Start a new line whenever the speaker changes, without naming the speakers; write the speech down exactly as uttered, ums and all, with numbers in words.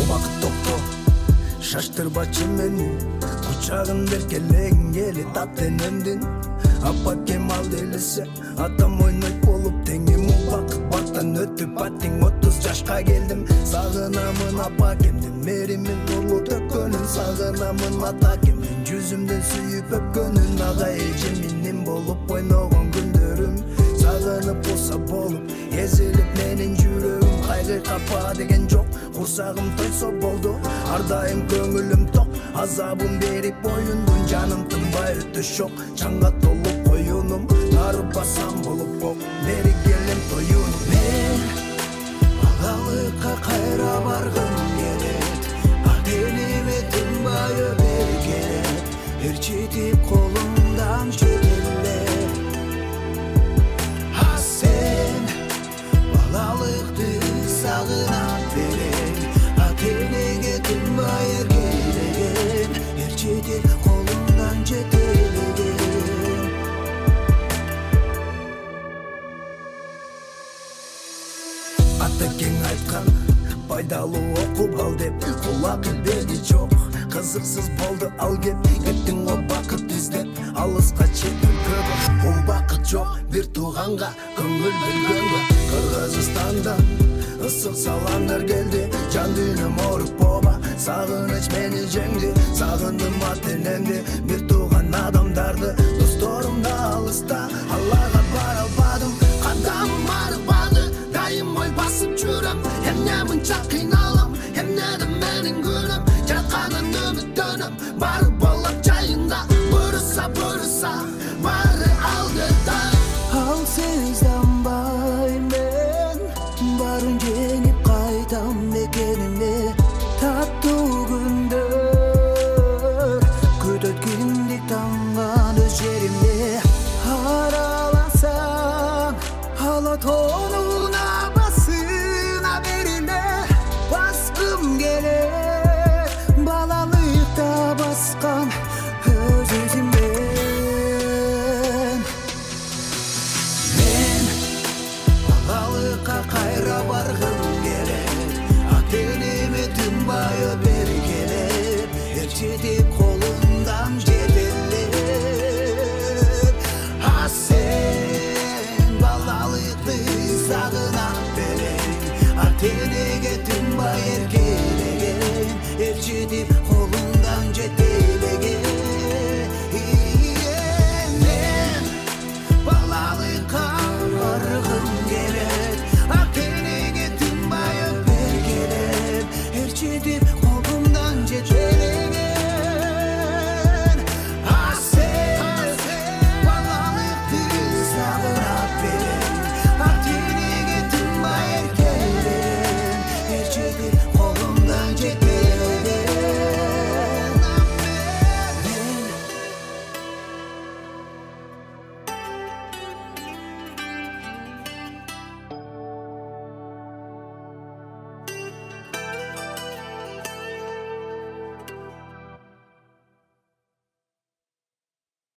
убакыт токто шаштырбачы мени кучагын беркелегин келет ат энемдин апа кемал делесе атам ойнойт болуп теңим убакыт бактан өтүп аттиң отуз жашка келдим сагынамын апа кемдин меримин нурлуу төккөнүн сагынамын ата кемдин жүзүмдөн сүйүп өпкөнүн ага эже менин болуп ойногон күндөрүм сагынып болсо болуп эзилип менин жүрөгүм кайгы капа деген жок курсагым тойсо болду ар дайым көңүлүм ток азабын берип оюндун жаным тынбай өтө шок чаңга толуп коюнум нарып басам болуп кок бери келем тоюнум мен балалыкка кайра баргым келет ат элиме тынбай бери келет ээрчитип колумдан чөтөлө а сен балалыкты сагынат берең ат элиге тынбай эркелеген ээрчитип колумдан жетелеген атакең айткан пайдалуу окуп ал деп кулак илбеди жок кызыксыз болду ал кеп кеттиң го бакыт издеп алыска чет өлкөгө убакыт жок бир тууганга көңүл бөлгөнгө Кыргызстандан ысык саламдар келди жан дүйнөм ооруп ооба сагыныч мени жеңди сагындым ат энемди бир тууган адамдарды досторум да алыста аларга бара албадым кадамым арыбады дайым ой басып жүрөм эмне мынча кыйналам эмнеде менин күнөм жараткандан үмүттөнөм баары